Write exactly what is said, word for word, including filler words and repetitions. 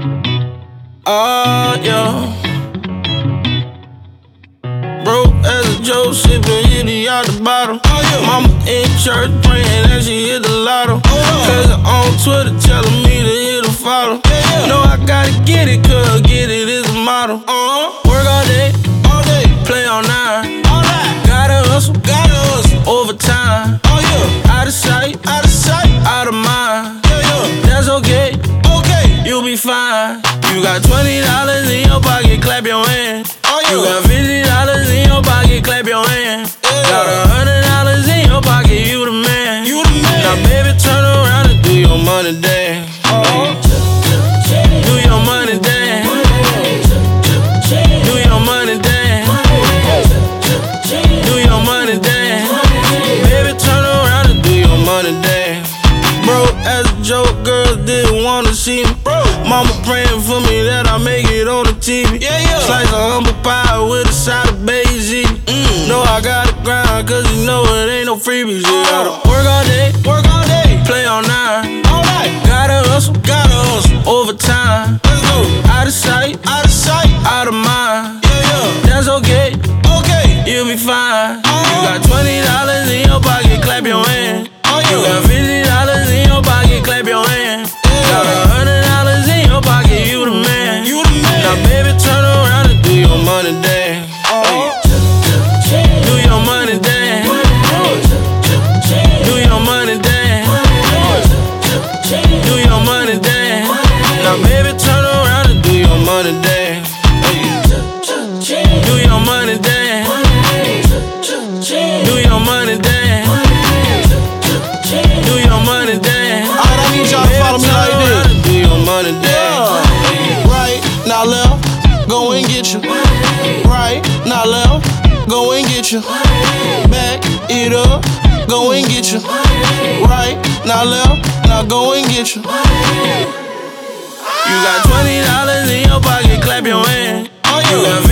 Oh, yeah. Broke as a joke, sippin' Henny out the bottle. Oh, yeah. Mama in church praying that she hit the lotto. Oh, yeah. Cousin on Twitter telling me to hit a follow. Yeah, yeah. Know I gotta get it, cause get it is a motto. Uh-huh. Work all day, all day, play all night. All night. Gotta hustle, gotta hustle. Overtime. Oh, yeah. Out of sight, out of sight, out of mind. Yeah, yeah. That's okay, okay, you'll be fine. You got twenty dollars in your pocket, clap your hands. Oh, yeah. You got fifty dollars in your pocket, clap your hands. Yeah. Got a hundred dollars in your pocket, you the man. You the man. Now baby, turn around and do your money dance. Uh-huh. Do your money dance. Do your money dance. Do your money dance. Baby, turn around and do your money dance. Broke as a joke, girls didn't wanna see me. Mama praying for me that I make it on the T V. Yeah, yeah. Slice of humble pie with a side of Basie. Mm. Know I gotta grind, cause you know it ain't no freebies. You gotta work all day, work all day, play all night. All night. Gotta hustle, gotta hustle. Overtime. Let's go. Out of sight, out of sight, out of mind. Yeah, yeah. That's okay, okay, you'll be fine. Uh-huh. You got twenty dollars in your pocket, clap your hands. Oh, yeah. You got fifty dollars in your pocket, clap your hands. Yeah. Got a hundred dollars in your pocket, you the man. You the man. Now baby, turn around and do your money dance. Uh-huh. Do your money dance. Do your money dance. Do your money dance. Now baby, turn around and do your money dance. Do your money dance. Do your money dance. Do your money dance. Alright, I need y'all to follow me like this. Do your money dance. Yeah. Right, now left, go and get you. Right, now left, go and get you. Back it up, go and get you. Right, now left, now go and get you. You got twenty dollars in your pocket, clap your hands. Oh, yeah. You got